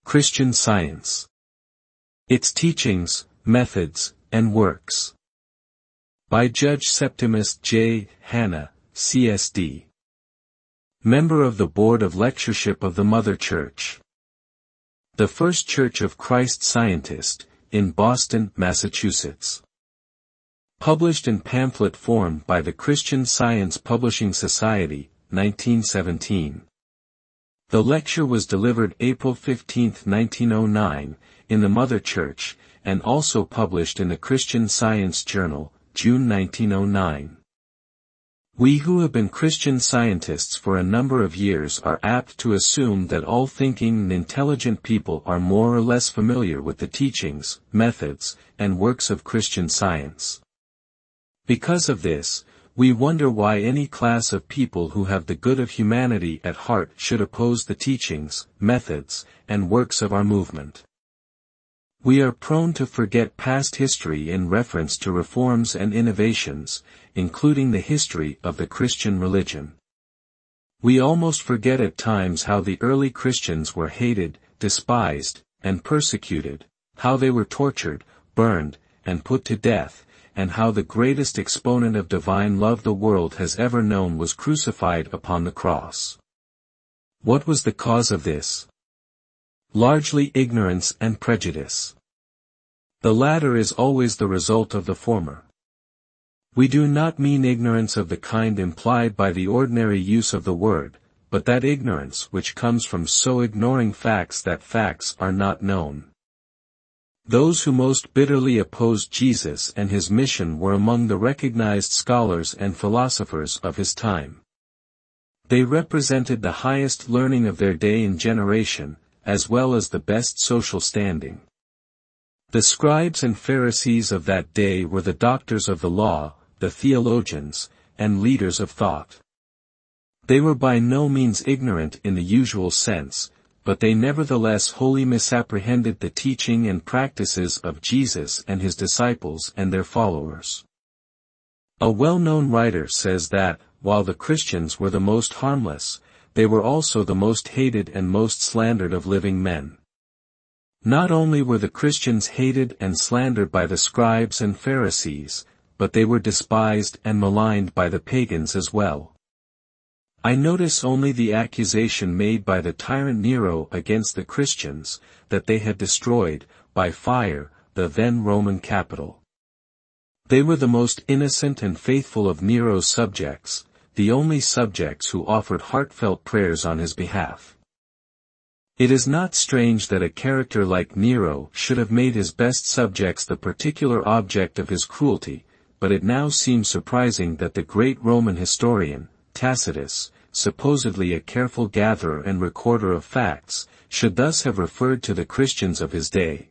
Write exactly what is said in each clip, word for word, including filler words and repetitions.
Christian Science. Its Teachings, Methods, and Works. By Judge Septimus J. Hanna, C S D. Member of the Board of Lectureship of the Mother Church. The First Church of Christ Scientist, in Boston, Massachusetts. Published in pamphlet form by the Christian Science Publishing Society, nineteen seventeen. The lecture was delivered April fifteenth nineteen oh nine, in the Mother Church, and also published in the Christian Science Journal, June nineteen oh nine. We who have been Christian Scientists for a number of years are apt to assume that all thinking and intelligent people are more or less familiar with the teachings, methods, and works of Christian Science. Because of this, we wonder why any class of people who have the good of humanity at heart should oppose the teachings, methods, and works of our movement. We are prone to forget past history in reference to reforms and innovations, including the history of the Christian religion. We almost forget at times how the early Christians were hated, despised, and persecuted, how they were tortured, burned, and put to death, and how the greatest exponent of divine love the world has ever known was crucified upon the cross. What was the cause of this? Largely ignorance and prejudice. The latter is always the result of the former. We do not mean ignorance of the kind implied by the ordinary use of the word, but that ignorance which comes from so ignoring facts that facts are not known. Those who most bitterly opposed Jesus and his mission were among the recognized scholars and philosophers of his time. They represented the highest learning of their day and generation, as well as the best social standing. The scribes and Pharisees of that day were the doctors of the law, the theologians, and leaders of thought. They were by no means ignorant in the usual sense, but they nevertheless wholly misapprehended the teaching and practices of Jesus and his disciples and their followers. A well-known writer says that, while the Christians were the most harmless, they were also the most hated and most slandered of living men. Not only were the Christians hated and slandered by the scribes and Pharisees, but they were despised and maligned by the pagans as well. I notice only the accusation made by the tyrant Nero against the Christians, that they had destroyed, by fire, the then Roman capital. They were the most innocent and faithful of Nero's subjects, the only subjects who offered heartfelt prayers on his behalf. It is not strange that a character like Nero should have made his best subjects the particular object of his cruelty, but it now seems surprising that the great Roman historian, Tacitus, supposedly a careful gatherer and recorder of facts, should thus have referred to the Christians of his day.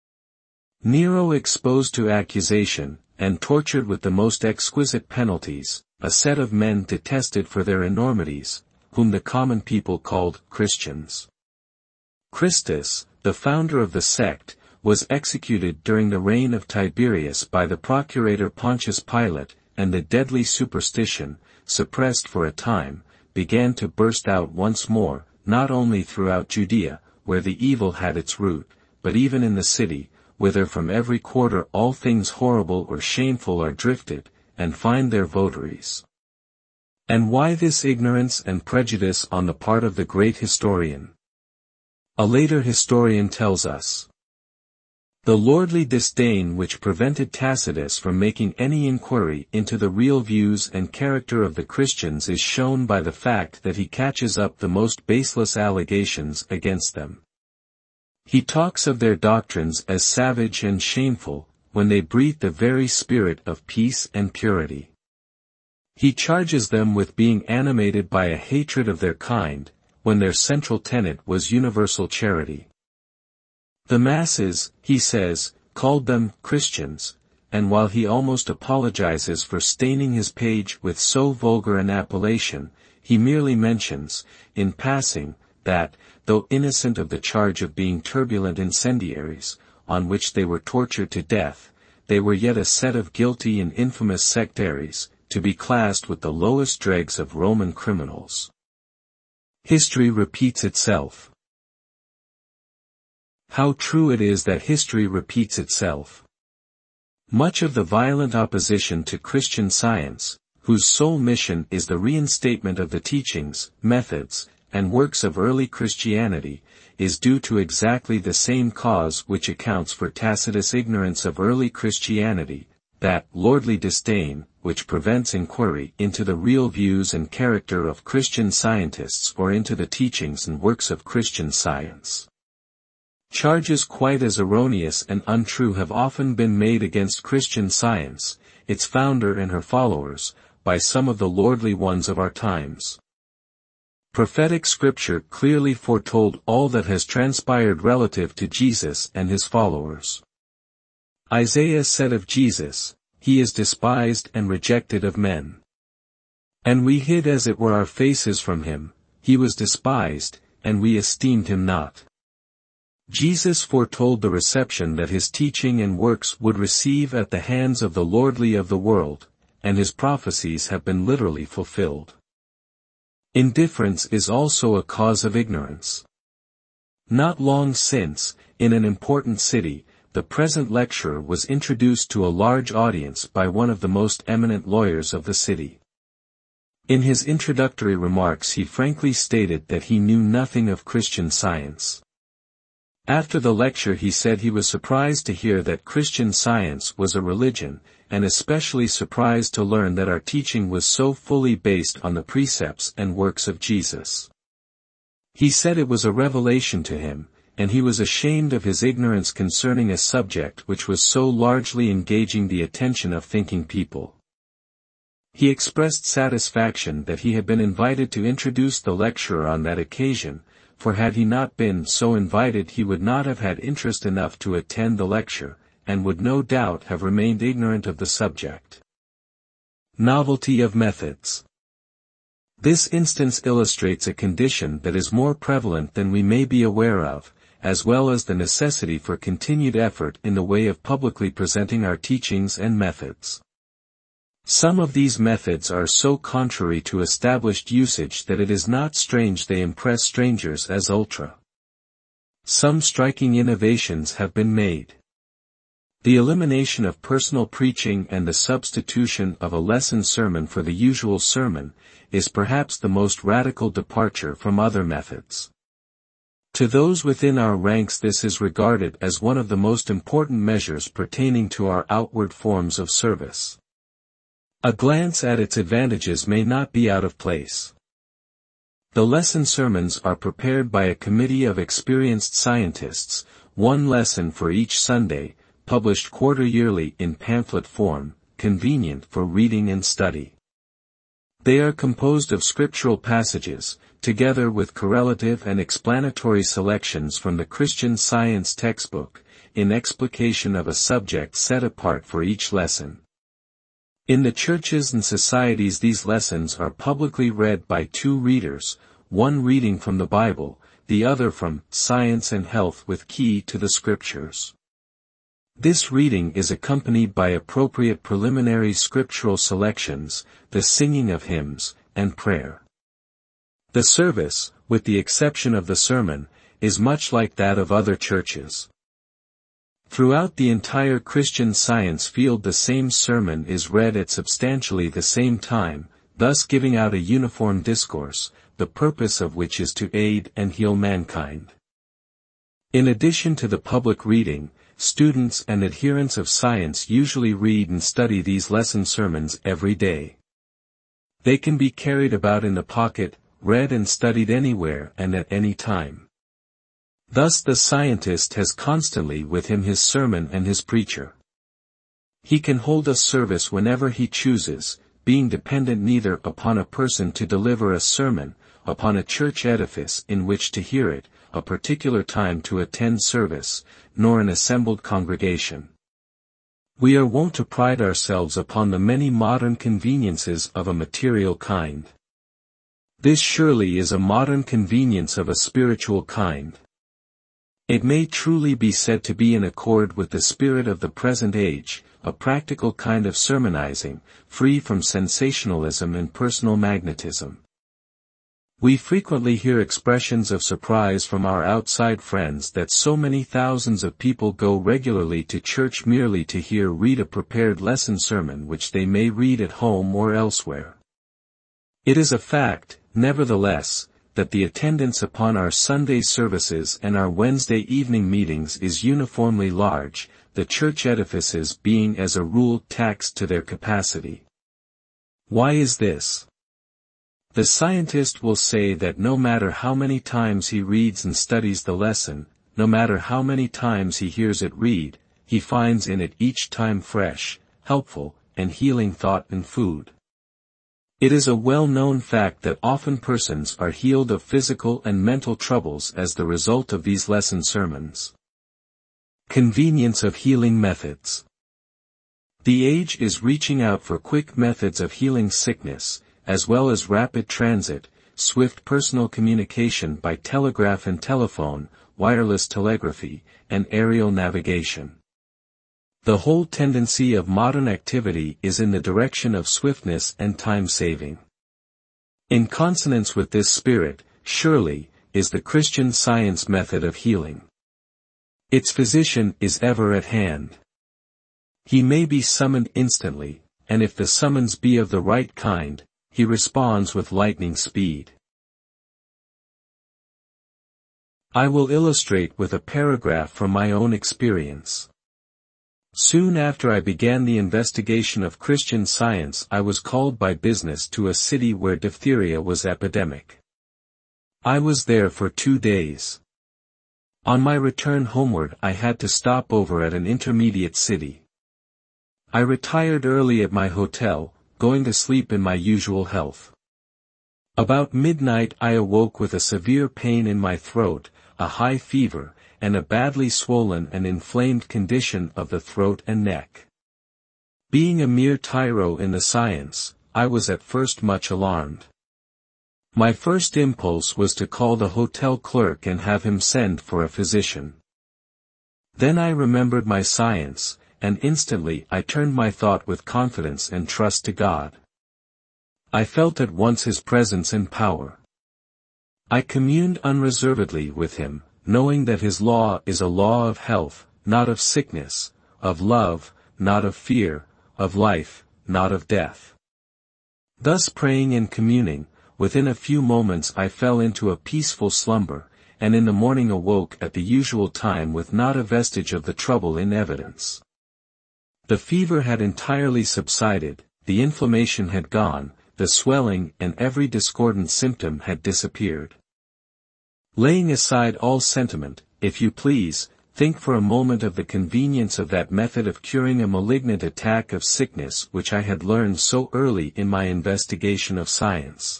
Nero exposed to accusation, and tortured with the most exquisite penalties, a set of men detested for their enormities, whom the common people called Christians. Christus, the founder of the sect, was executed during the reign of Tiberius by the procurator Pontius Pilate, and the deadly superstition, suppressed for a time, began to burst out once more, not only throughout Judea, where the evil had its root, but even in the city, whither from every quarter all things horrible or shameful are drifted, and find their votaries. And why this ignorance and prejudice on the part of the great historian? A later historian tells us. The lordly disdain which prevented Tacitus from making any inquiry into the real views and character of the Christians is shown by the fact that he catches up the most baseless allegations against them. He talks of their doctrines as savage and shameful, when they breathe the very spirit of peace and purity. He charges them with being animated by a hatred of their kind, when their central tenet was universal charity. The masses, he says, called them Christians, and while he almost apologizes for staining his page with so vulgar an appellation, he merely mentions, in passing, that, though innocent of the charge of being turbulent incendiaries, on which they were tortured to death, they were yet a set of guilty and infamous sectaries, to be classed with the lowest dregs of Roman criminals. History repeats itself. How true it is that history repeats itself. Much of the violent opposition to Christian Science, whose sole mission is the reinstatement of the teachings, methods, and works of early Christianity, is due to exactly the same cause which accounts for Tacitus' ignorance of early Christianity, that lordly disdain, which prevents inquiry into the real views and character of Christian scientists or into the teachings and works of Christian Science. Charges quite as erroneous and untrue have often been made against Christian Science, its founder and her followers, by some of the lordly ones of our times. Prophetic scripture clearly foretold all that has transpired relative to Jesus and his followers. Isaiah said of Jesus, "He is despised and rejected of men. And we hid as it were our faces from him, he was despised, and we esteemed him not." Jesus foretold the reception that his teaching and works would receive at the hands of the lordly of the world, and his prophecies have been literally fulfilled. Indifference is also a cause of ignorance. Not long since, in an important city, the present lecturer was introduced to a large audience by one of the most eminent lawyers of the city. In his introductory remarks he frankly stated that he knew nothing of Christian Science. After the lecture he said he was surprised to hear that Christian Science was a religion, and especially surprised to learn that our teaching was so fully based on the precepts and works of Jesus. He said it was a revelation to him, and he was ashamed of his ignorance concerning a subject which was so largely engaging the attention of thinking people. He expressed satisfaction that he had been invited to introduce the lecturer on that occasion, for had he not been so invited he would not have had interest enough to attend the lecture, and would no doubt have remained ignorant of the subject. Novelty of methods. This instance illustrates a condition that is more prevalent than we may be aware of, as well as the necessity for continued effort in the way of publicly presenting our teachings and methods. Some of these methods are so contrary to established usage that it is not strange they impress strangers as ultra. Some striking innovations have been made. The elimination of personal preaching and the substitution of a lesson sermon for the usual sermon is perhaps the most radical departure from other methods. To those within our ranks this is regarded as one of the most important measures pertaining to our outward forms of service. A glance at its advantages may not be out of place. The lesson sermons are prepared by a committee of experienced scientists, one lesson for each Sunday, published quarter-yearly in pamphlet form, convenient for reading and study. They are composed of scriptural passages, together with correlative and explanatory selections from the Christian Science textbook, in explication of a subject set apart for each lesson. In the churches and societies these lessons are publicly read by two readers, one reading from the Bible, the other from Science and Health with Key to the Scriptures. This reading is accompanied by appropriate preliminary scriptural selections, the singing of hymns, and prayer. The service, with the exception of the sermon, is much like that of other churches. Throughout the entire Christian Science field the same sermon is read at substantially the same time, thus giving out a uniform discourse, the purpose of which is to aid and heal mankind. In addition to the public reading, students and adherents of science usually read and study these lesson sermons every day. They can be carried about in the pocket, read and studied anywhere and at any time. Thus the scientist has constantly with him his sermon and his preacher. He can hold a service whenever he chooses, being dependent neither upon a person to deliver a sermon, upon a church edifice in which to hear it, a particular time to attend service, nor an assembled congregation. We are wont to pride ourselves upon the many modern conveniences of a material kind. This surely is a modern convenience of a spiritual kind. It may truly be said to be in accord with the spirit of the present age, a practical kind of sermonizing, free from sensationalism and personal magnetism. We frequently hear expressions of surprise from our outside friends that so many thousands of people go regularly to church merely to hear read a prepared lesson sermon which they may read at home or elsewhere. It is a fact, nevertheless, that the attendance upon our Sunday services and our Wednesday evening meetings is uniformly large, the church edifices being as a rule taxed to their capacity. Why is this? The scientist will say that no matter how many times he reads and studies the lesson, no matter how many times he hears it read, he finds in it each time fresh, helpful, and healing thought and food. It is a well-known fact that often persons are healed of physical and mental troubles as the result of these lesson sermons. Convenience of healing methods. The age is reaching out for quick methods of healing sickness, as well as rapid transit, swift personal communication by telegraph and telephone, wireless telegraphy, and aerial navigation. The whole tendency of modern activity is in the direction of swiftness and time saving. In consonance with this spirit, surely, is the Christian Science method of healing. Its physician is ever at hand. He may be summoned instantly, and if the summons be of the right kind, he responds with lightning speed. I will illustrate with a paragraph from my own experience. Soon after I began the investigation of Christian Science, I was called by business to a city where diphtheria was epidemic. I was there for two days. On my return homeward I had to stop over at an intermediate city. I retired early at my hotel, going to sleep in my usual health. About midnight I awoke with a severe pain in my throat, a high fever, and a badly swollen and inflamed condition of the throat and neck. Being a mere tyro in the science, I was at first much alarmed. My first impulse was to call the hotel clerk and have him send for a physician. Then I remembered my science, and instantly I turned my thought with confidence and trust to God. I felt at once His presence and power. I communed unreservedly with Him, knowing that His law is a law of health, not of sickness, of love, not of fear, of life, not of death. Thus praying and communing, within a few moments I fell into a peaceful slumber, and in the morning awoke at the usual time with not a vestige of the trouble in evidence. The fever had entirely subsided, the inflammation had gone, the swelling and every discordant symptom had disappeared. Laying aside all sentiment, if you please, think for a moment of the convenience of that method of curing a malignant attack of sickness which I had learned so early in my investigation of science.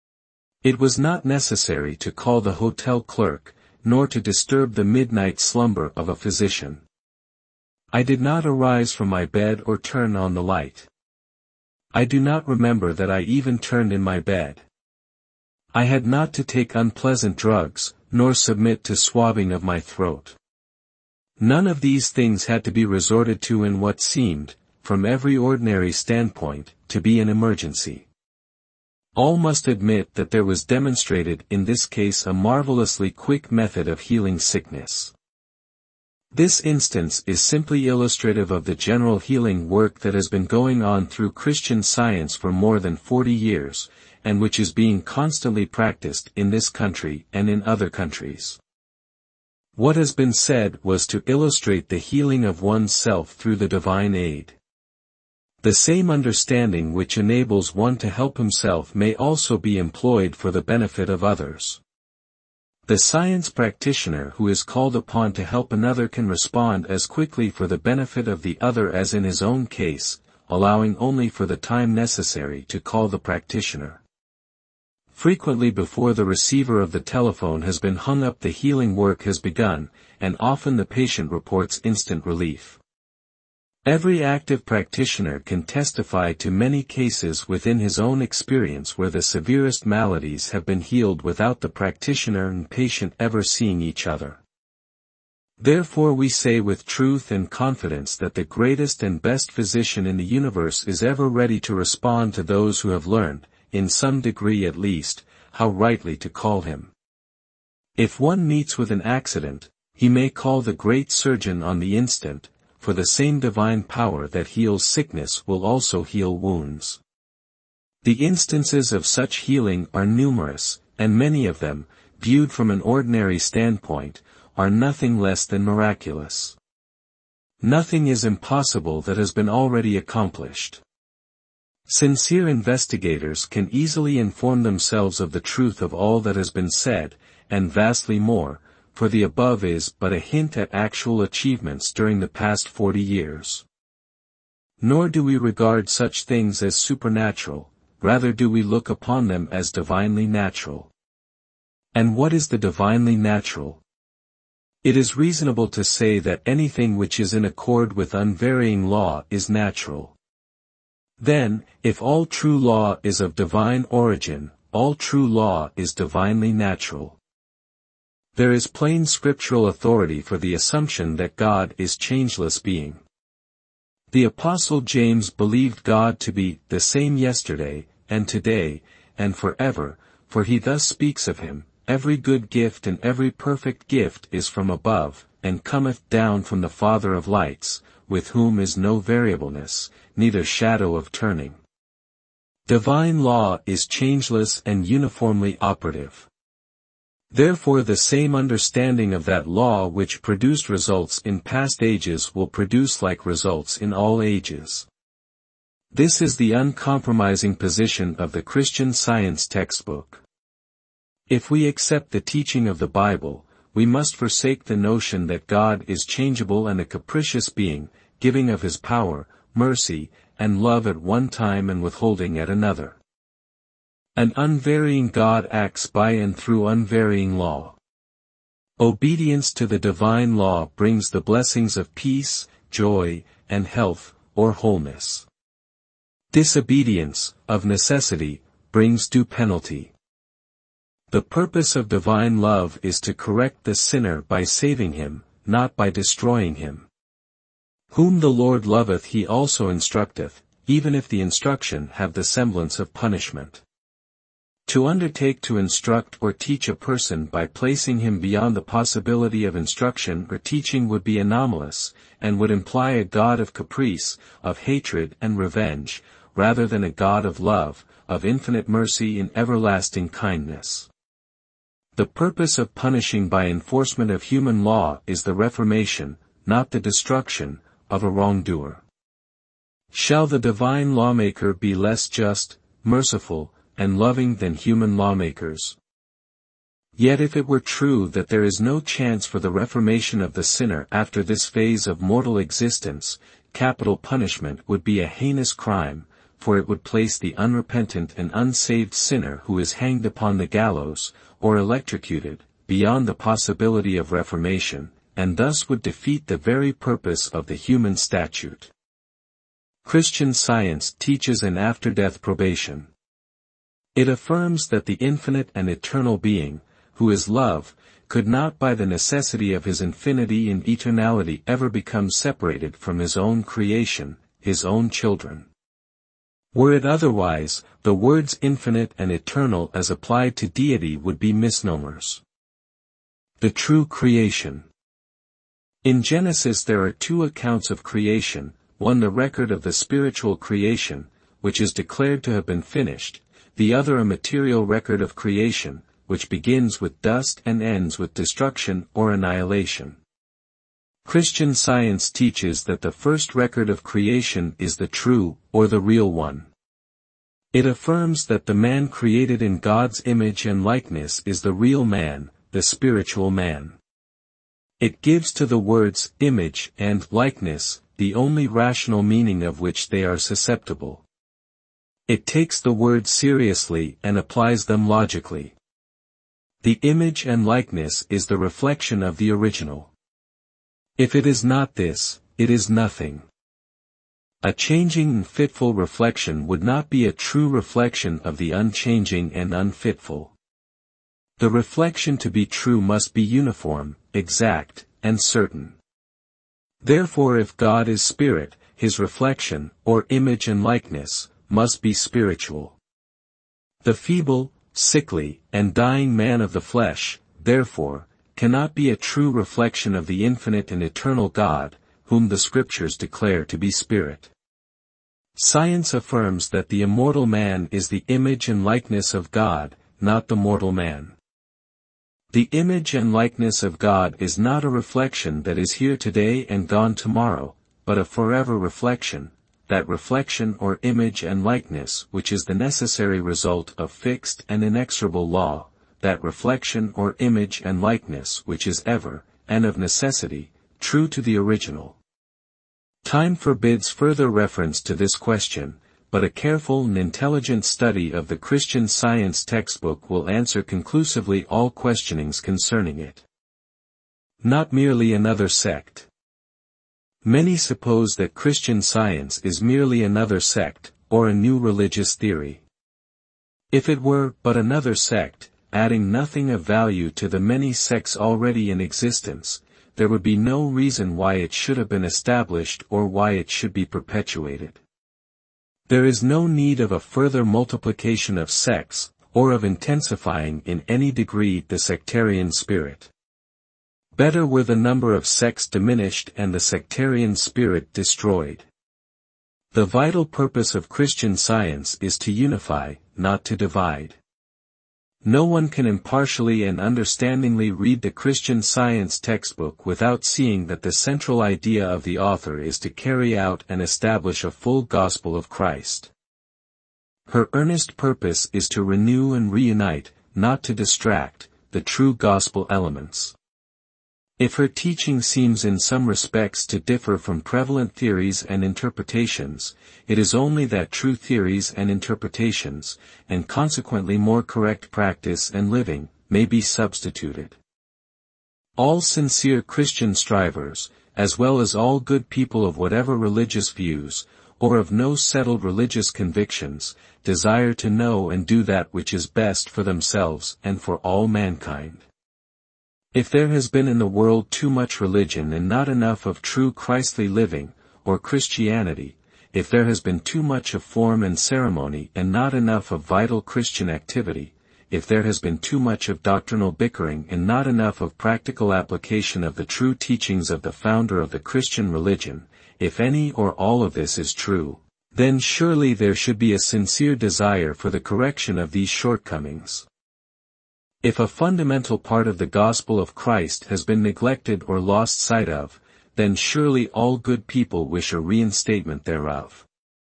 It was not necessary to call the hotel clerk, nor to disturb the midnight slumber of a physician. I did not arise from my bed or turn on the light. I do not remember that I even turned in my bed. I had not to take unpleasant drugs, nor submit to swabbing of my throat. None of these things had to be resorted to in what seemed, from every ordinary standpoint, to be an emergency. All must admit that there was demonstrated in this case a marvelously quick method of healing sickness. This instance is simply illustrative of the general healing work that has been going on through Christian Science for more than forty years, and which is being constantly practiced in this country and in other countries. What has been said was to illustrate the healing of one's self through the divine aid. The same understanding which enables one to help himself may also be employed for the benefit of others. The science practitioner who is called upon to help another can respond as quickly for the benefit of the other as in his own case, allowing only for the time necessary to call the practitioner. Frequently before the receiver of the telephone has been hung up the healing work has begun, and often the patient reports instant relief. Every active practitioner can testify to many cases within his own experience where the severest maladies have been healed without the practitioner and patient ever seeing each other. Therefore we say with truth and confidence that the greatest and best physician in the universe is ever ready to respond to those who have learned, in some degree at least, how rightly to call him. If one meets with an accident, he may call the great surgeon on the instant, for the same divine power that heals sickness will also heal wounds. The instances of such healing are numerous, and many of them, viewed from an ordinary standpoint, are nothing less than miraculous. Nothing is impossible that has been already accomplished. Sincere investigators can easily inform themselves of the truth of all that has been said, and vastly more, for the above is but a hint at actual achievements during the past forty years. Nor do we regard such things as supernatural, rather do we look upon them as divinely natural. And what is the divinely natural? It is reasonable to say that anything which is in accord with unvarying law is natural. Then, if all true law is of divine origin, all true law is divinely natural. There is plain scriptural authority for the assumption that God is changeless being. The Apostle James believed God to be the same yesterday, and today, and forever, for he thus speaks of him, "Every good gift and every perfect gift is from above, and cometh down from the Father of lights, with whom is no variableness, neither shadow of turning." Divine law is changeless and uniformly operative. Therefore the same understanding of that law which produced results in past ages will produce like results in all ages. This is the uncompromising position of the Christian Science textbook. If we accept the teaching of the Bible, we must forsake the notion that God is changeable and a capricious being, giving of his power, mercy, and love at one time and withholding at another. An unvarying God acts by and through unvarying law. Obedience to the divine law brings the blessings of peace, joy, and health, or wholeness. Disobedience, of necessity, brings due penalty. The purpose of divine love is to correct the sinner by saving him, not by destroying him. Whom the Lord loveth he also instructeth, even if the instruction have the semblance of punishment. To undertake to instruct or teach a person by placing him beyond the possibility of instruction or teaching would be anomalous, and would imply a God of caprice, of hatred and revenge, rather than a God of love, of infinite mercy and everlasting kindness. The purpose of punishing by enforcement of human law is the reformation, not the destruction, of a wrongdoer. Shall the divine lawmaker be less just, merciful, and loving than human lawmakers? Yet if it were true that there is no chance for the reformation of the sinner after this phase of mortal existence, capital punishment would be a heinous crime, for it would place the unrepentant and unsaved sinner who is hanged upon the gallows, or electrocuted, beyond the possibility of reformation, and thus would defeat the very purpose of the human statute. Christian Science teaches an after-death probation. It affirms that the infinite and eternal being, who is love, could not by the necessity of his infinity and eternality ever become separated from his own creation, his own children. Were it otherwise, the words infinite and eternal as applied to deity would be misnomers. The true creation. In Genesis there are two accounts of creation, one the record of the spiritual creation, which is declared to have been finished, the other a material record of creation, which begins with dust and ends with destruction or annihilation. Christian Science teaches that the first record of creation is the true, or the real one. It affirms that the man created in God's image and likeness is the real man, the spiritual man. It gives to the words image and likeness the only rational meaning of which they are susceptible. It takes the words seriously and applies them logically. The image and likeness is the reflection of the original. If it is not this, it is nothing. A changing and fitful reflection would not be a true reflection of the unchanging and unfitful. The reflection to be true must be uniform, exact, and certain. Therefore if God is spirit, his reflection, or image and likeness, must be spiritual. The feeble, sickly, and dying man of the flesh, therefore, cannot be a true reflection of the infinite and eternal God, whom the Scriptures declare to be Spirit. Science affirms that the immortal man is the image and likeness of God, not the mortal man. The image and likeness of God is not a reflection that is here today and gone tomorrow, but a forever reflection, that reflection or image and likeness which is the necessary result of fixed and inexorable law, that reflection or image and likeness which is ever, and of necessity, true to the original. Time forbids further reference to this question, but a careful and intelligent study of the Christian Science textbook will answer conclusively all questionings concerning it. Not merely another sect. Many suppose that Christian Science is merely another sect, or a new religious theory. If it were but another sect, adding nothing of value to the many sects already in existence, there would be no reason why it should have been established or why it should be perpetuated. There is no need of a further multiplication of sects, or of intensifying in any degree the sectarian spirit. Better were the number of sects diminished and the sectarian spirit destroyed. The vital purpose of Christian Science is to unify, not to divide. No one can impartially and understandingly read the Christian Science textbook without seeing that the central idea of the author is to carry out and establish a full gospel of Christ. Her earnest purpose is to renew and reunite, not to distract, the true gospel elements. If her teaching seems in some respects to differ from prevalent theories and interpretations, it is only that true theories and interpretations, and consequently more correct practice and living, may be substituted. All sincere Christian strivers, as well as all good people of whatever religious views, or of no settled religious convictions, desire to know and do that which is best for themselves and for all mankind. If there has been in the world too much religion and not enough of true Christly living, or Christianity, if there has been too much of form and ceremony and not enough of vital Christian activity, if there has been too much of doctrinal bickering and not enough of practical application of the true teachings of the founder of the Christian religion, if any or all of this is true, then surely there should be a sincere desire for the correction of these shortcomings. If a fundamental part of the gospel of Christ has been neglected or lost sight of, then surely all good people wish a reinstatement thereof.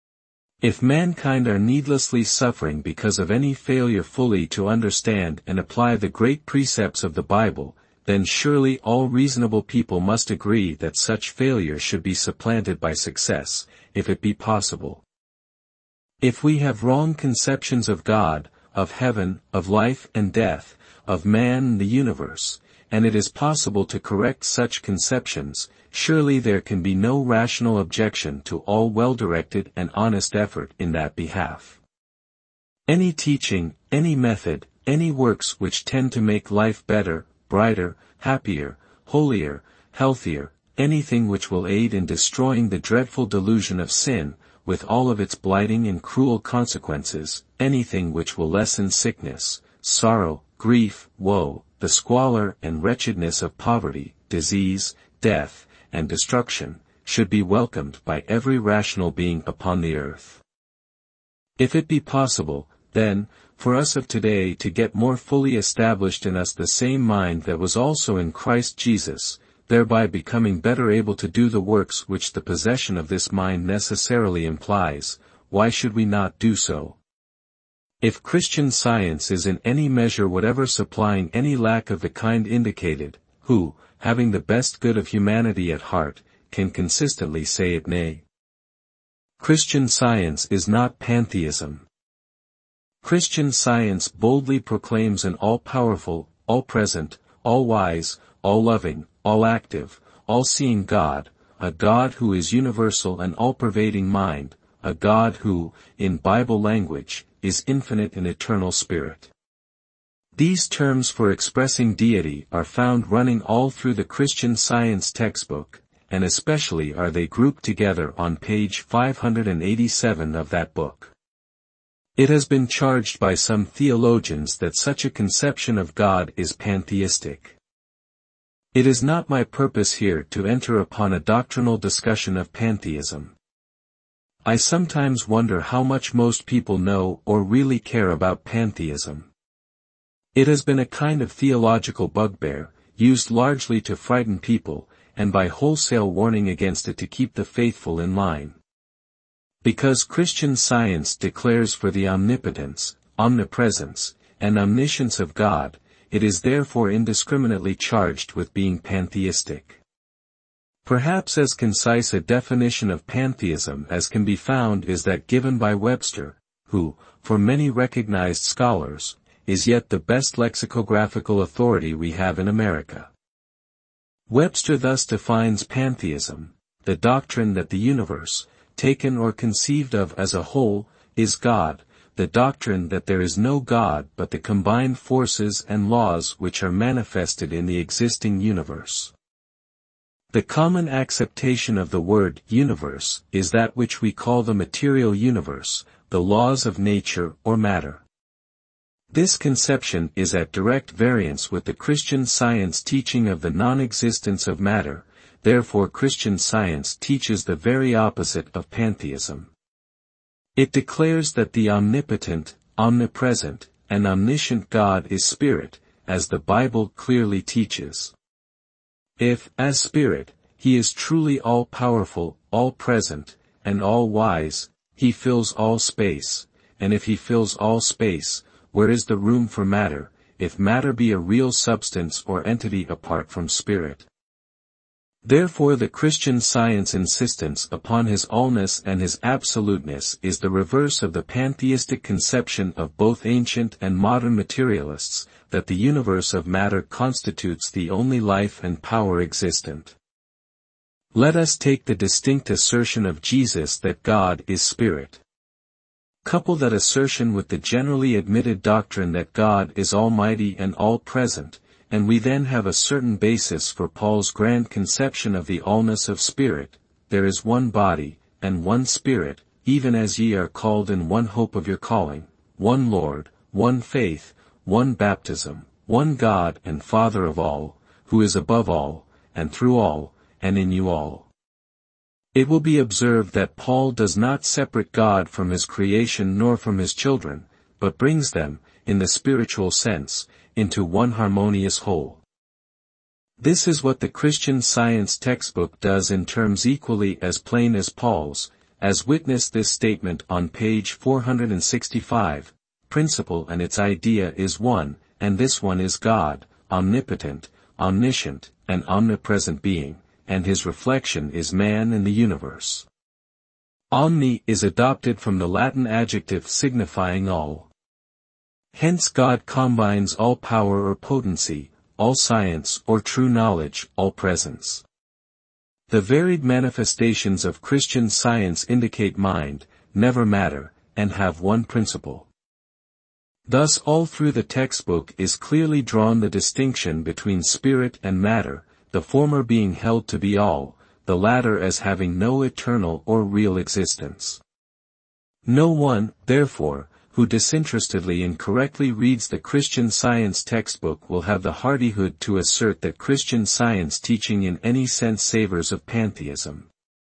If mankind are needlessly suffering because of any failure fully to understand and apply the great precepts of the Bible, then surely all reasonable people must agree that such failure should be supplanted by success, if it be possible. If we have wrong conceptions of God, of heaven, of life and death, of man and the universe, and it is possible to correct such conceptions, surely there can be no rational objection to all well-directed and honest effort in that behalf. Any teaching, any method, any works which tend to make life better, brighter, happier, holier, healthier, anything which will aid in destroying the dreadful delusion of sin, with all of its blighting and cruel consequences, anything which will lessen sickness, sorrow, grief, woe, the squalor and wretchedness of poverty, disease, death, and destruction, should be welcomed by every rational being upon the earth. If it be possible, then, for us of today to get more fully established in us the same mind that was also in Christ Jesus, thereby becoming better able to do the works which the possession of this mind necessarily implies, why should we not do so? If Christian Science is in any measure whatever supplying any lack of the kind indicated, who, having the best good of humanity at heart, can consistently say it nay? Christian Science is not pantheism. Christian Science boldly proclaims an all-powerful, all-present, all-wise, all-loving, all-active, all-seeing God, a God who is universal and all-pervading mind, a God who, in Bible language, is infinite and eternal spirit. These terms for expressing deity are found running all through the Christian Science textbook, and especially are they grouped together on page five hundred eighty-seven of that book. It has been charged by some theologians that such a conception of God is pantheistic. It is not my purpose here to enter upon a doctrinal discussion of pantheism. I sometimes wonder how much most people know or really care about pantheism. It has been a kind of theological bugbear, used largely to frighten people, and by wholesale warning against it to keep the faithful in line. Because Christian Science declares for the omnipotence, omnipresence, and omniscience of God, it is therefore indiscriminately charged with being pantheistic. Perhaps as concise a definition of pantheism as can be found is that given by Webster, who, for many recognized scholars, is yet the best lexicographical authority we have in America. Webster thus defines pantheism, the doctrine that the universe, taken or conceived of as a whole, is God, the doctrine that there is no God but the combined forces and laws which are manifested in the existing universe. The common acceptation of the word universe is that which we call the material universe, the laws of nature or matter. This conception is at direct variance with the Christian Science teaching of the non-existence of matter. Therefore Christian Science teaches the very opposite of pantheism. It declares that the omnipotent, omnipresent, and omniscient God is Spirit, as the Bible clearly teaches. If, as Spirit, He is truly all-powerful, all-present, and all-wise, He fills all space, and if He fills all space, where is the room for matter, if matter be a real substance or entity apart from Spirit? Therefore the Christian Science insistence upon His allness and His absoluteness is the reverse of the pantheistic conception of both ancient and modern materialists, that the universe of matter constitutes the only life and power existent. Let us take the distinct assertion of Jesus that God is Spirit. Couple that assertion with the generally admitted doctrine that God is almighty and all-present, and we then have a certain basis for Paul's grand conception of the allness of Spirit. There is one body, and one Spirit, even as ye are called in one hope of your calling, one Lord, one faith, one baptism, one God and Father of all, who is above all, and through all, and in you all. It will be observed that Paul does not separate God from His creation nor from His children, but brings them, in the spiritual sense, into one harmonious whole. This is what the Christian Science textbook does in terms equally as plain as Paul's, as witness this statement on page four hundred sixty-five, principle and its idea is one, and this one is God, omnipotent, omniscient, and omnipresent being, and His reflection is man and the universe. Omni is adopted from the Latin adjective signifying all. Hence God combines all power or potency, all science or true knowledge, all presence. The varied manifestations of Christian Science indicate mind, never matter, and have one principle. Thus all through the textbook is clearly drawn the distinction between spirit and matter, the former being held to be all, the latter as having no eternal or real existence. No one, therefore, who disinterestedly and correctly reads the Christian Science textbook will have the hardihood to assert that Christian Science teaching in any sense savors of pantheism.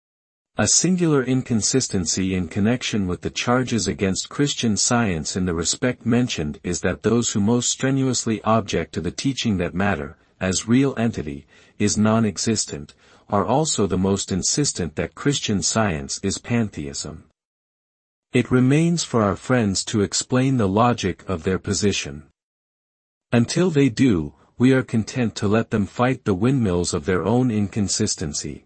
A singular inconsistency in connection with the charges against Christian Science in the respect mentioned is that those who most strenuously object to the teaching that matter, as real entity, is non-existent, are also the most insistent that Christian Science is pantheism. It remains for our friends to explain the logic of their position. Until they do, we are content to let them fight the windmills of their own inconsistency.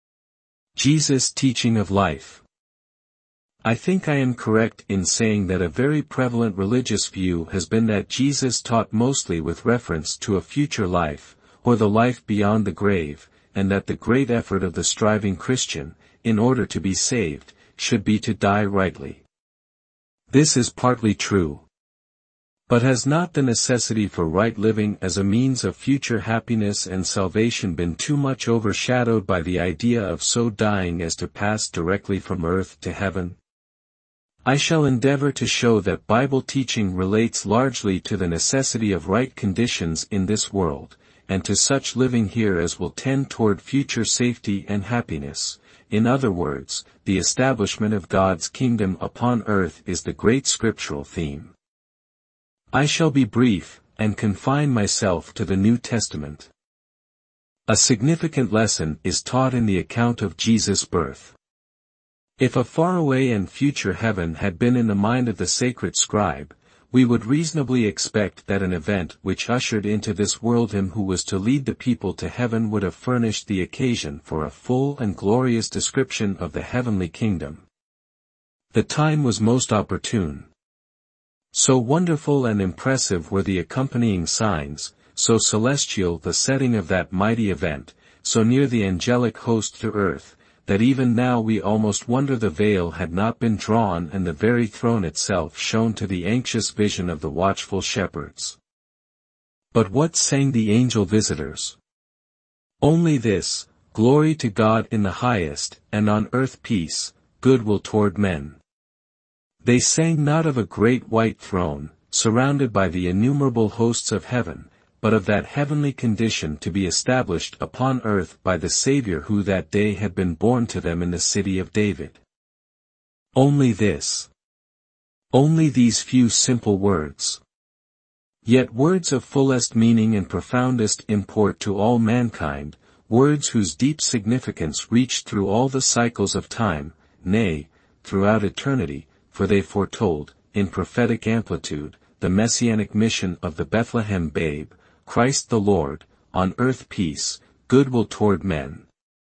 Jesus' teaching of life. I think I am correct in saying that a very prevalent religious view has been that Jesus taught mostly with reference to a future life, or the life beyond the grave, and that the great effort of the striving Christian, in order to be saved, should be to die rightly. This is partly true. But has not the necessity for right living as a means of future happiness and salvation been too much overshadowed by the idea of so dying as to pass directly from earth to heaven? I shall endeavor to show that Bible teaching relates largely to the necessity of right conditions in this world, and to such living here as will tend toward future safety and happiness. In other words, the establishment of God's kingdom upon earth is the great scriptural theme. I shall be brief, and confine myself to the New Testament. A significant lesson is taught in the account of Jesus' birth. If a faraway and future heaven had been in the mind of the sacred scribe, we would reasonably expect that an event which ushered into this world him who was to lead the people to heaven would have furnished the occasion for a full and glorious description of the heavenly kingdom. The time was most opportune. So wonderful and impressive were the accompanying signs, so celestial the setting of that mighty event, so near the angelic host to earth, that even now we almost wonder the veil had not been drawn and the very throne itself shown to the anxious vision of the watchful shepherds. But what sang the angel visitors? Only this, glory to God in the highest, and on earth peace, goodwill toward men. They sang not of a great white throne, surrounded by the innumerable hosts of heaven, but of that heavenly condition to be established upon earth by the Savior who that day had been born to them in the city of David. Only this. Only these few simple words. Yet words of fullest meaning and profoundest import to all mankind, words whose deep significance reached through all the cycles of time, nay, throughout eternity, for they foretold, in prophetic amplitude, the messianic mission of the Bethlehem babe, Christ the Lord, on earth peace, goodwill toward men.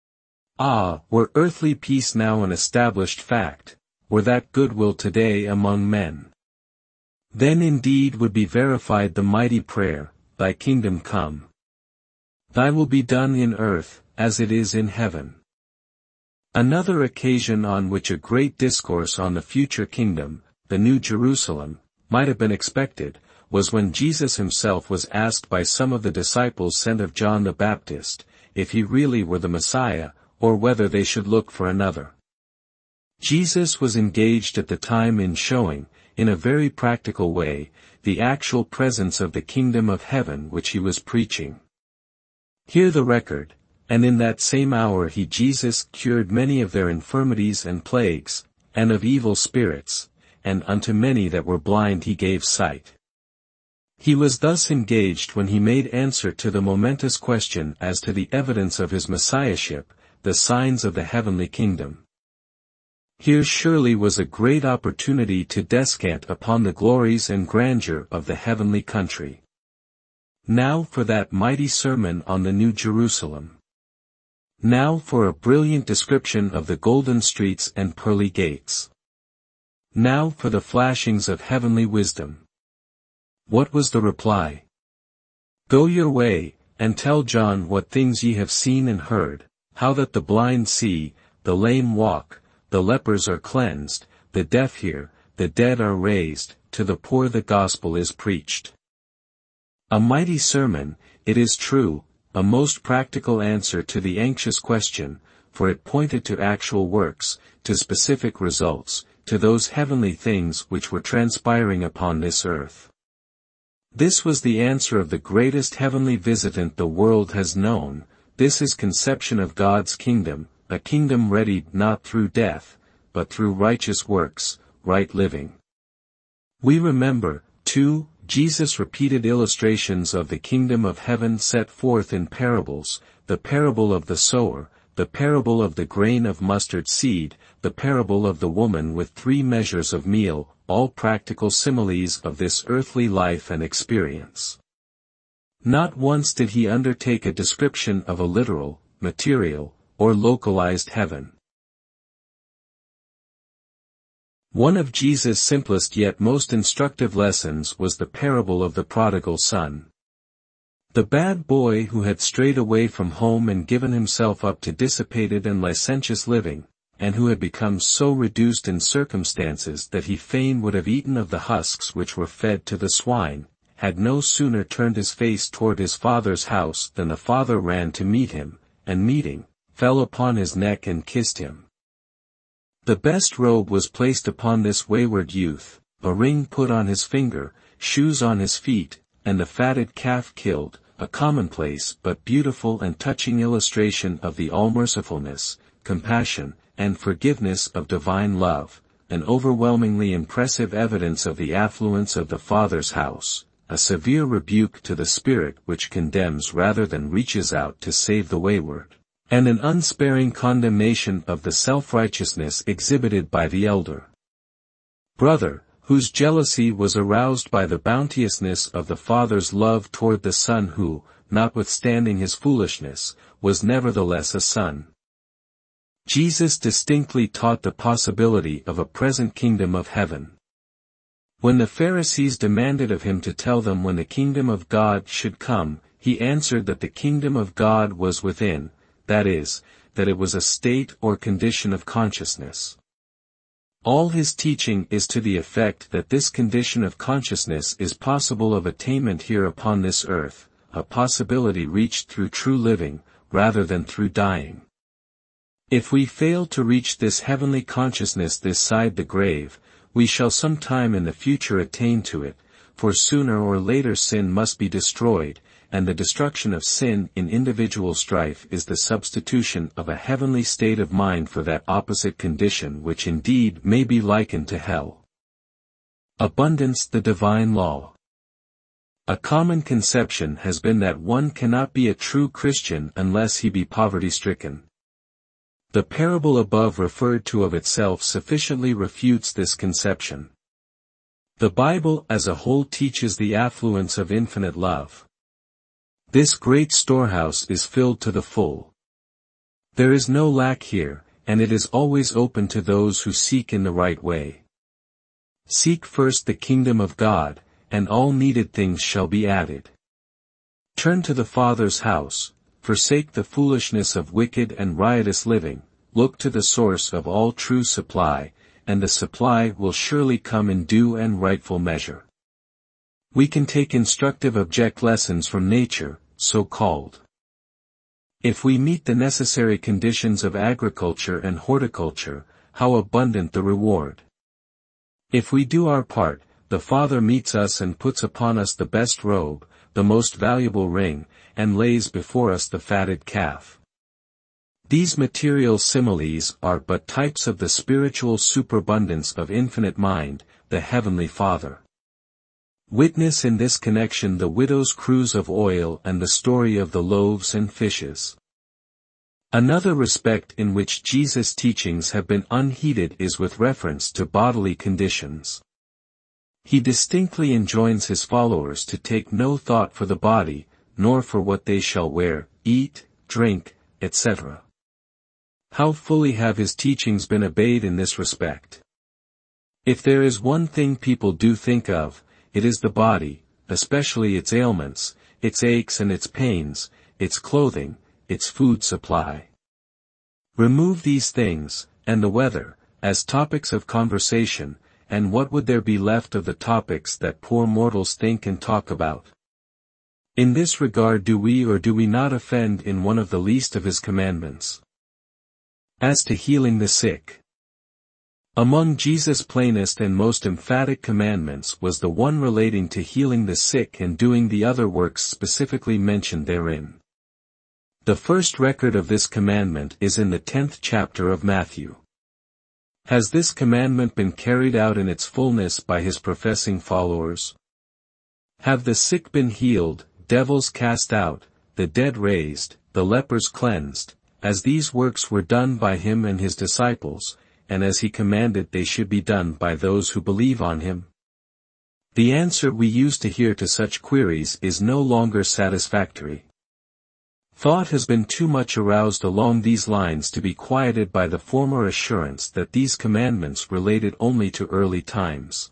Ah, were earthly peace now an established fact, were that goodwill today among men. Then indeed would be verified the mighty prayer, Thy kingdom come. Thy will be done in earth, as it is in heaven. Another occasion on which a great discourse on the future kingdom, the New Jerusalem, might have been expected, was when Jesus himself was asked by some of the disciples sent of John the Baptist, if he really were the Messiah, or whether they should look for another. Jesus was engaged at the time in showing, in a very practical way, the actual presence of the kingdom of heaven which he was preaching. Hear the record, and in that same hour he Jesus cured many of their infirmities and plagues, and of evil spirits, and unto many that were blind he gave sight. He was thus engaged when he made answer to the momentous question as to the evidence of his messiahship, the signs of the heavenly kingdom. Here surely was a great opportunity to descant upon the glories and grandeur of the heavenly country. Now for that mighty sermon on the New Jerusalem. Now for a brilliant description of the golden streets and pearly gates. Now for the flashings of heavenly wisdom. What was the reply? Go your way, and tell John what things ye have seen and heard, how that the blind see, the lame walk, the lepers are cleansed, the deaf hear, the dead are raised, to the poor the gospel is preached. A mighty sermon, it is true, a most practical answer to the anxious question, for it pointed to actual works, to specific results, to those heavenly things which were transpiring upon this earth. This was the answer of the greatest heavenly visitant the world has known. This is conception of God's kingdom, a kingdom readied not through death, but through righteous works, right living. We remember, too, Jesus' repeated illustrations of the kingdom of heaven set forth in parables, the parable of the sower, the parable of the grain of mustard seed, the parable of the woman with three measures of meal, all practical similes of this earthly life and experience. Not once did he undertake a description of a literal, material, or localized heaven. One of Jesus' simplest yet most instructive lessons was the parable of the prodigal son. The bad boy who had strayed away from home and given himself up to dissipated and licentious living, and who had become so reduced in circumstances that he fain would have eaten of the husks which were fed to the swine, had no sooner turned his face toward his father's house than the father ran to meet him, and meeting, fell upon his neck and kissed him. The best robe was placed upon this wayward youth, a ring put on his finger, shoes on his feet, and the fatted calf killed, a commonplace but beautiful and touching illustration of the all-mercifulness, compassion, and forgiveness of divine love, an overwhelmingly impressive evidence of the affluence of the Father's house, a severe rebuke to the spirit which condemns rather than reaches out to save the wayward, and an unsparing condemnation of the self-righteousness exhibited by the elder brother, whose jealousy was aroused by the bounteousness of the Father's love toward the Son who, notwithstanding his foolishness, was nevertheless a son. Jesus distinctly taught the possibility of a present kingdom of heaven. When the Pharisees demanded of him to tell them when the kingdom of God should come, he answered that the kingdom of God was within, that is, that it was a state or condition of consciousness. All his teaching is to the effect that this condition of consciousness is possible of attainment here upon this earth, a possibility reached through true living, rather than through dying. If we fail to reach this heavenly consciousness this side the grave, we shall sometime in the future attain to it, for sooner or later sin must be destroyed, and the destruction of sin in individual strife is the substitution of a heavenly state of mind for that opposite condition which indeed may be likened to hell. Abundance, the divine law. A common conception has been that one cannot be a true Christian unless he be poverty-stricken. The parable above referred to of itself sufficiently refutes this conception. The Bible as a whole teaches the affluence of infinite love. This great storehouse is filled to the full. There is no lack here, and it is always open to those who seek in the right way. Seek first the kingdom of God, and all needed things shall be added. Turn to the Father's house, forsake the foolishness of wicked and riotous living, look to the source of all true supply, and the supply will surely come in due and rightful measure. We can take instructive object lessons from nature, so called. If we meet the necessary conditions of agriculture and horticulture, how abundant the reward. If we do our part, the Father meets us and puts upon us the best robe, the most valuable ring, and lays before us the fatted calf. These material similes are but types of the spiritual superabundance of infinite mind, the Heavenly Father. Witness in this connection the widow's cruse of oil and the story of the loaves and fishes. Another respect in which Jesus' teachings have been unheeded is with reference to bodily conditions. He distinctly enjoins his followers to take no thought for the body, nor for what they shall wear, eat, drink, et cetera. How fully have his teachings been obeyed in this respect? If there is one thing people do think of, it is the body, especially its ailments, its aches and its pains, its clothing, its food supply. Remove these things, and the weather, as topics of conversation, and what would there be left of the topics that poor mortals think and talk about? In this regard do we or do we not offend in one of the least of his commandments? As to healing the sick. Among Jesus' plainest and most emphatic commandments was the one relating to healing the sick and doing the other works specifically mentioned therein. The first record of this commandment is in the tenth chapter of Matthew. Has this commandment been carried out in its fullness by his professing followers? Have the sick been healed, devils cast out, the dead raised, the lepers cleansed, as these works were done by him and his disciples, and as he commanded they should be done by those who believe on him? The answer we used to hear to such queries is no longer satisfactory. Thought has been too much aroused along these lines to be quieted by the former assurance that these commandments related only to early times.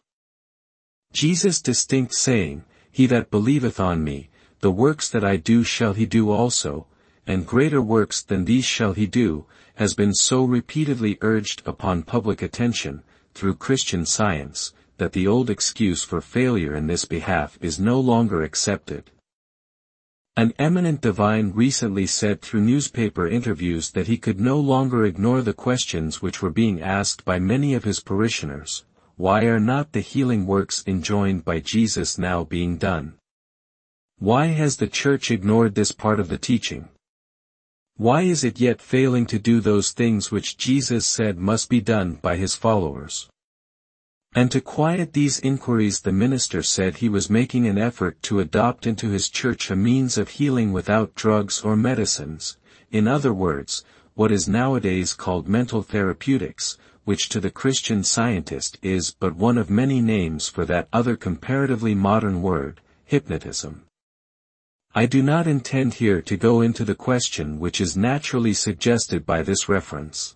Jesus' distinct saying, "He that believeth on me, the works that I do shall he do also, and greater works than these shall he do," has been so repeatedly urged upon public attention, through Christian Science, that the old excuse for failure in this behalf is no longer accepted. An eminent divine recently said through newspaper interviews that he could no longer ignore the questions which were being asked by many of his parishioners: why are not the healing works enjoined by Jesus now being done? Why has the Church ignored this part of the teaching? Why is it yet failing to do those things which Jesus said must be done by his followers? And to quiet these inquiries, the minister said he was making an effort to adopt into his church a means of healing without drugs or medicines, in other words, what is nowadays called mental therapeutics, which to the Christian Scientist is but one of many names for that other comparatively modern word, hypnotism. I do not intend here to go into the question which is naturally suggested by this reference.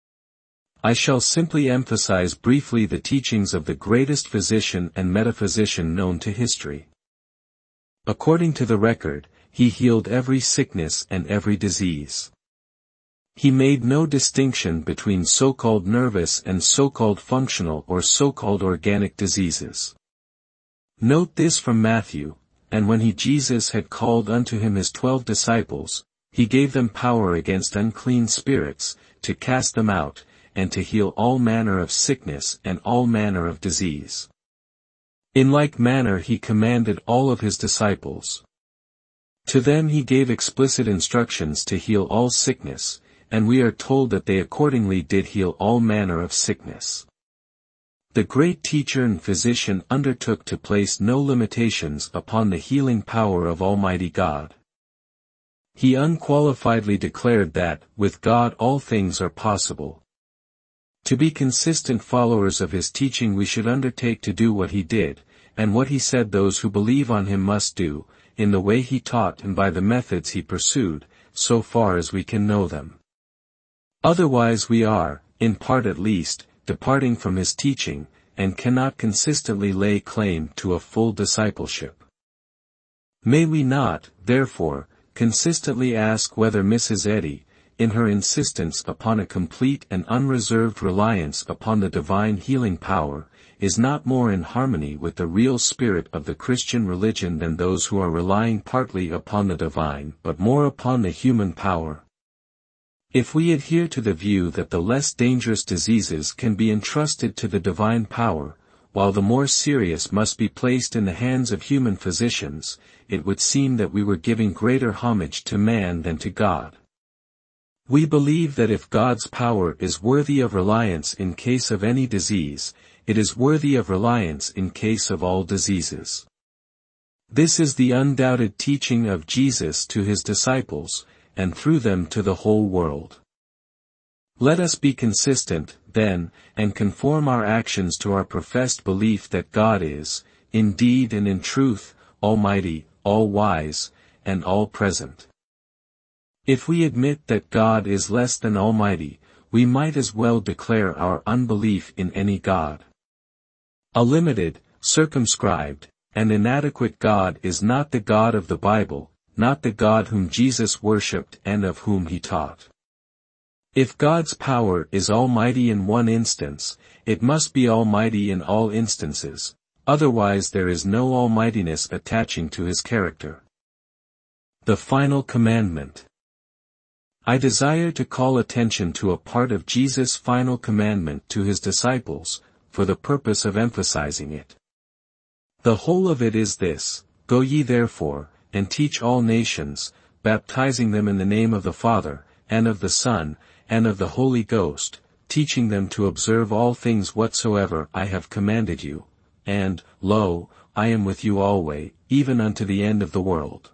I shall simply emphasize briefly the teachings of the greatest physician and metaphysician known to history. According to the record, he healed every sickness and every disease. He made no distinction between so-called nervous and so-called functional or so-called organic diseases. Note this from Matthew: and when he Jesus had called unto him his twelve disciples, he gave them power against unclean spirits, to cast them out, and to heal all manner of sickness and all manner of disease. In like manner he commanded all of his disciples. To them he gave explicit instructions to heal all sickness, and we are told that they accordingly did heal all manner of sickness. The great teacher and physician undertook to place no limitations upon the healing power of Almighty God. He unqualifiedly declared that, with God all things are possible. To be consistent followers of his teaching, we should undertake to do what he did, and what he said those who believe on him must do, in the way he taught and by the methods he pursued, so far as we can know them. Otherwise we are, in part at least, departing from his teaching, and cannot consistently lay claim to a full discipleship. May we not, therefore, consistently ask whether Missus Eddy, in her insistence upon a complete and unreserved reliance upon the divine healing power, is not more in harmony with the real spirit of the Christian religion than those who are relying partly upon the divine but more upon the human power? If we adhere to the view that the less dangerous diseases can be entrusted to the divine power, while the more serious must be placed in the hands of human physicians, it would seem that we were giving greater homage to man than to God. We believe that if God's power is worthy of reliance in case of any disease, it is worthy of reliance in case of all diseases. This is the undoubted teaching of Jesus to his disciples, and through them to the whole world. Let us be consistent, then, and conform our actions to our professed belief that God is, in deed and in truth, almighty, all-wise, and all-present. If we admit that God is less than almighty, we might as well declare our unbelief in any God. A limited, circumscribed, and inadequate God is not the God of the Bible, not the God whom Jesus worshipped and of whom he taught. If God's power is almighty in one instance, it must be almighty in all instances, otherwise there is no almightiness attaching to his character. The final commandment. I desire to call attention to a part of Jesus' final commandment to his disciples, for the purpose of emphasizing it. The whole of it is this: Go ye therefore, and teach all nations, baptizing them in the name of the Father, and of the Son, and of the Holy Ghost, teaching them to observe all things whatsoever I have commanded you, and, lo, I am with you alway, even unto the end of the world.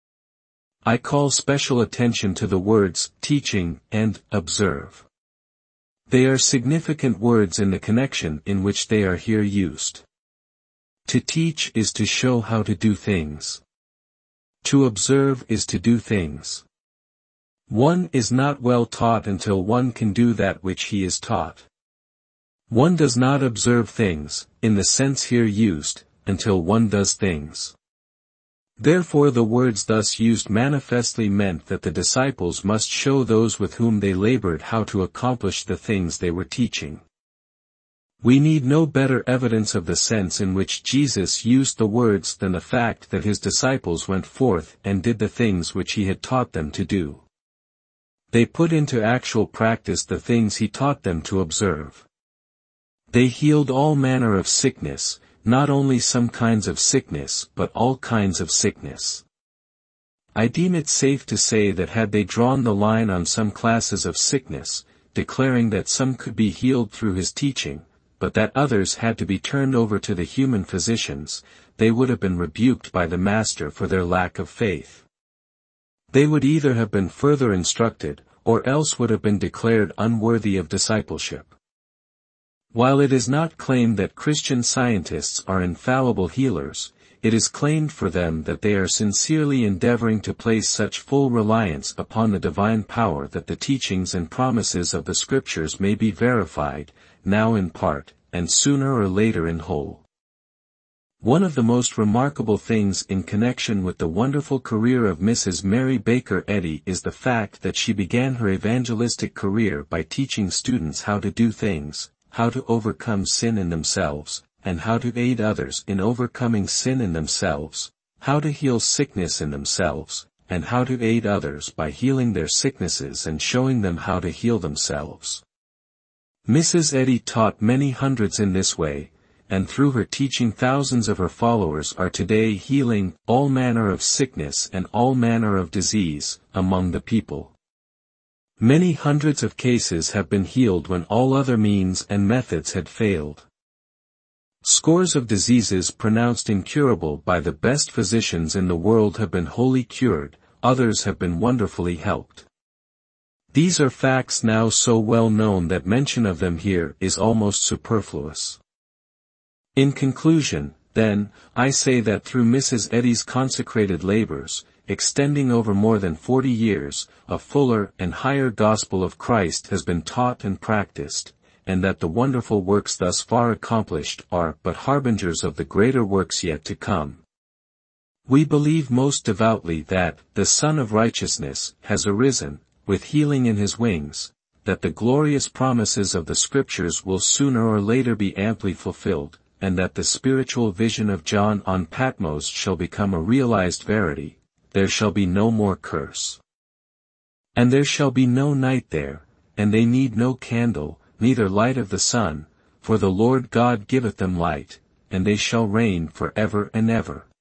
I call special attention to the words, teaching, and observe. They are significant words in the connection in which they are here used. To teach is to show how to do things. To observe is to do things. One is not well taught until one can do that which he is taught. One does not observe things, in the sense here used, until one does things. Therefore the words thus used manifestly meant that the disciples must show those with whom they labored how to accomplish the things they were teaching. We need no better evidence of the sense in which Jesus used the words than the fact that his disciples went forth and did the things which he had taught them to do. They put into actual practice the things he taught them to observe. They healed all manner of sickness, not only some kinds of sickness but all kinds of sickness. I deem it safe to say that had they drawn the line on some classes of sickness, declaring that some could be healed through his teaching, but that others had to be turned over to the human physicians, they would have been rebuked by the Master for their lack of faith. They would either have been further instructed, or else would have been declared unworthy of discipleship. While it is not claimed that Christian scientists are infallible healers, it is claimed for them that they are sincerely endeavoring to place such full reliance upon the divine power that the teachings and promises of the Scriptures may be verified, now in part, and sooner or later in whole. One of the most remarkable things in connection with the wonderful career of Missus Mary Baker Eddy is the fact that she began her evangelistic career by teaching students how to do things, how to overcome sin in themselves, and how to aid others in overcoming sin in themselves, how to heal sickness in themselves, and how to aid others by healing their sicknesses and showing them how to heal themselves. Missus Eddy taught many hundreds in this way, and through her teaching thousands of her followers are today healing all manner of sickness and all manner of disease among the people. Many hundreds of cases have been healed when all other means and methods had failed. Scores of diseases pronounced incurable by the best physicians in the world have been wholly cured, others have been wonderfully helped. These are facts now so well known that mention of them here is almost superfluous. In conclusion, then, I say that through Missus Eddy's consecrated labors, extending over more than forty years, a fuller and higher gospel of Christ has been taught and practiced, and that the wonderful works thus far accomplished are but harbingers of the greater works yet to come. We believe most devoutly that the Son of Righteousness has arisen, with healing in his wings, that the glorious promises of the Scriptures will sooner or later be amply fulfilled, and that the spiritual vision of John on Patmos shall become a realized verity. There shall be no more curse. And there shall be no night there, and they need no candle, neither light of the sun, for the Lord God giveth them light, and they shall reign for ever and ever.